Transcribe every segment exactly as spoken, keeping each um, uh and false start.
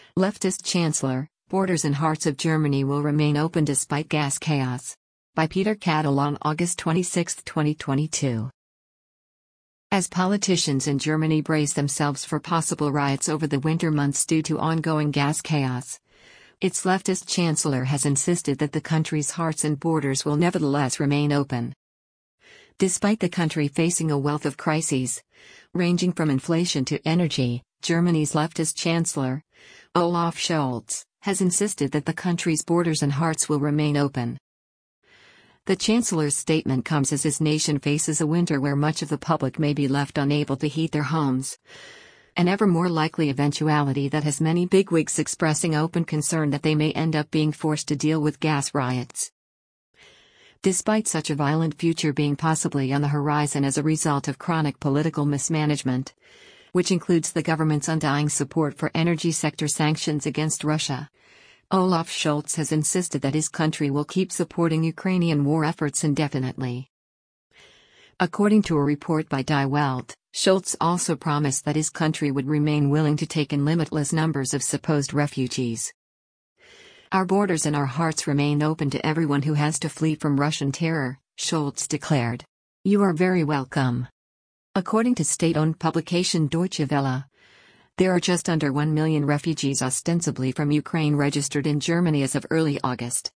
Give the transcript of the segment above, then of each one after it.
Leftist Chancellor, borders and hearts of Germany will remain open despite gas chaos. By Peter Kattel on August twenty-sixth, twenty twenty-two. As politicians in Germany brace themselves for possible riots over the winter months due to ongoing gas chaos, its leftist chancellor has insisted that the country's hearts and borders will nevertheless remain open. Despite the country facing a wealth of crises, ranging from inflation to energy, Germany's leftist chancellor, Olaf Scholz, has insisted that the country's borders and hearts will remain open. The Chancellor's statement comes as his nation faces a winter where much of the public may be left unable to heat their homes. An ever more likely eventuality that has many bigwigs expressing open concern that they may end up being forced to deal with gas riots. Despite such a violent future being possibly on the horizon as a result of chronic political mismanagement, which includes the government's undying support for energy sector sanctions against Russia, Olaf Scholz has insisted that his country will keep supporting Ukrainian war efforts indefinitely. According to a report by Die Welt, Scholz also promised that his country would remain willing to take in limitless numbers of supposed refugees. Our borders and our hearts remain open to everyone who has to flee from Russian terror, Scholz declared. You are very welcome. According to state-owned publication Deutsche Welle, there are just under one million refugees ostensibly from Ukraine registered in Germany as of early August.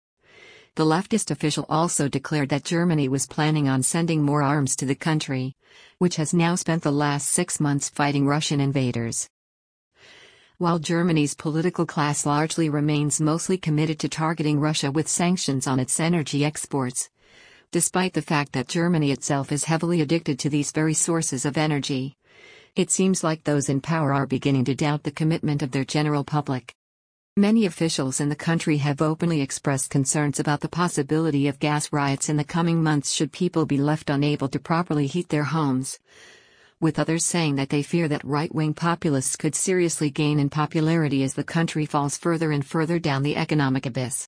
The leftist official also declared that Germany was planning on sending more arms to the country, which has now spent the last six months fighting Russian invaders. While Germany's political class largely remains mostly committed to targeting Russia with sanctions on its energy exports, despite the fact that Germany itself is heavily addicted to these very sources of energy, it seems like those in power are beginning to doubt the commitment of their general public. Many officials in the country have openly expressed concerns about the possibility of gas riots in the coming months should people be left unable to properly heat their homes, with others saying that they fear that right-wing populists could seriously gain in popularity as the country falls further and further down the economic abyss.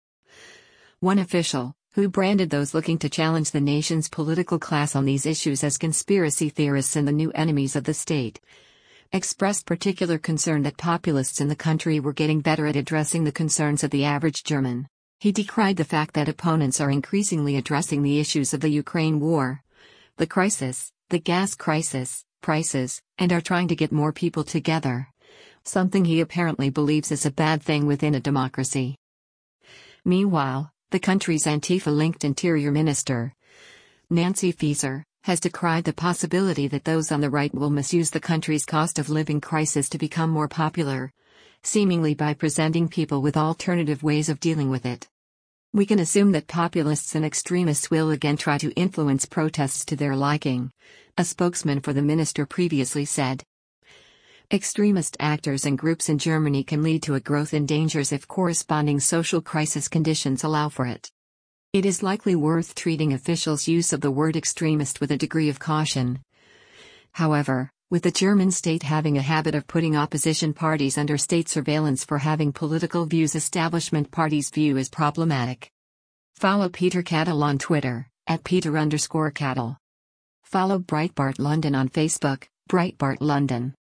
One official, who branded those looking to challenge the nation's political class on these issues as conspiracy theorists and the new enemies of the state, expressed particular concern that populists in the country were getting better at addressing the concerns of the average German. He decried the fact that opponents are increasingly addressing the issues of the Ukraine war, the crisis, the gas crisis, prices, and are trying to get more people together, something he apparently believes is a bad thing within a democracy. Meanwhile, the country's Antifa-linked Interior Minister, Nancy Faeser, has decried the possibility that those on the right will misuse the country's cost of living crisis to become more popular, seemingly by presenting people with alternative ways of dealing with it. We can assume that populists and extremists will again try to influence protests to their liking, a spokesman for the minister previously said. Extremist actors and groups in Germany can lead to a growth in dangers if corresponding social crisis conditions allow for it. It is likely worth treating officials' use of the word extremist with a degree of caution. However, with the German state having a habit of putting opposition parties under state surveillance for having political views, establishment parties view as problematic. Follow Peter Kattel on Twitter, at Peter underscore Kattel. Follow Breitbart London on Facebook, Breitbart London.